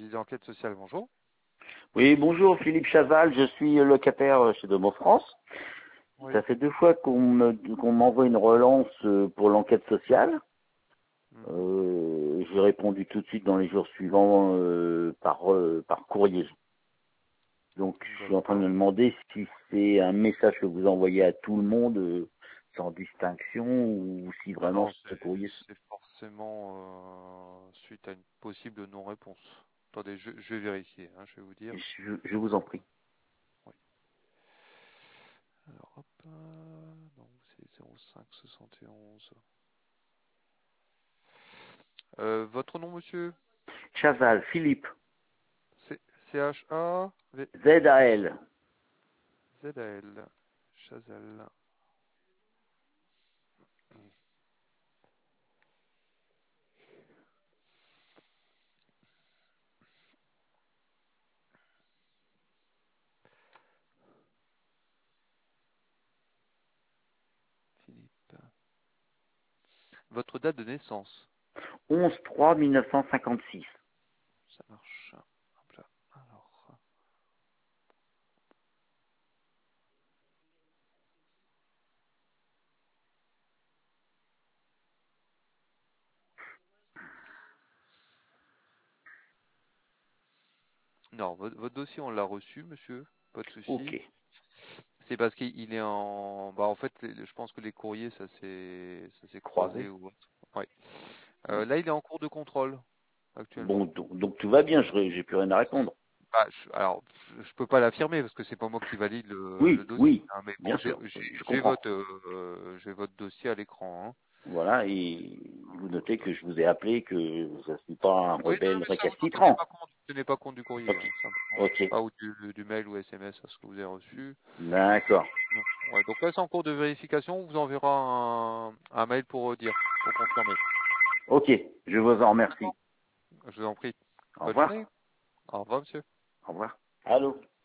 cabinet d'enquête sociale, bonjour. Oui, bonjour, Philippe Chazal, je suis locataire chez Domo France. Oui. Ça fait 2 fois qu'on m'envoie une relance pour l'enquête sociale. Mhm. J'ai répondu tout de suite dans les jours suivants par courrier. Donc je suis en train de me D'accord. demander si c'est un message que vous envoyez à tout le monde sans distinction ou si Non, vraiment non, ce courrier... c'est forcément suite à une possible non-réponse. Attendez, je vais vérifier, hein, je vais vous dire. Je vous en prie. Oui. Alors, hop, donc c'est 05 71. Votre nom, monsieur? Chazal, Philippe, C-H-A-V-Z-A-L. ZAL. Chazal. Philippe. Votre date de naissance? 11-3-1956. Ça marche. Hop là. Alors, non, votre dossier, on l'a reçu, monsieur. Pas de Ok. souci. C'est parce qu'il est en. Bah, en fait, je pense que les courriers, ça s'est croisé Croisé. ou autre. Ouais. Là, il est en cours de contrôle Bon, actuellement. donc tout va bien, j'ai plus rien à répondre. Bah, alors, je peux pas l'affirmer parce que c'est pas moi qui valide le Oui, dossier, oui, hein, mais bon, bien sûr, je comprends. j'ai votre dossier à l'écran, hein. Voilà, et vous notez que je vous ai appelé, que je ne suis pas un Oui, non, rebelle mais ça, vous n'en tenez récalcitrant. pas compte. Vous tenez pas compte du courrier, Ok, hein, simplement. ok, Pas ou du mail ou SMS, à ce que vous avez reçu. d'accord. Ouais, donc là, c'est en cours de vérification. On vous enverra un mail pour pour confirmer. Ok, je vous en remercie. D'accord. Je vous en prie. Au Bonne revoir. journée. Au revoir, monsieur. Au revoir. Allô.